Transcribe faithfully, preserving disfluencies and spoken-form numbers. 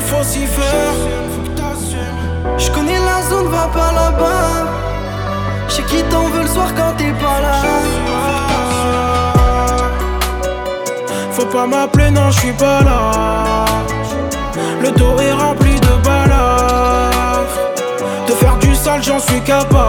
faut s'y faire. Je connais la zone, va pas là-bas. J'sais qui t'en veut le soir quand t'es pas là. Faut pas m'appeler, non, j'suis pas là. Le dos est rempli de balafres. De faire du sale, j'en suis capable.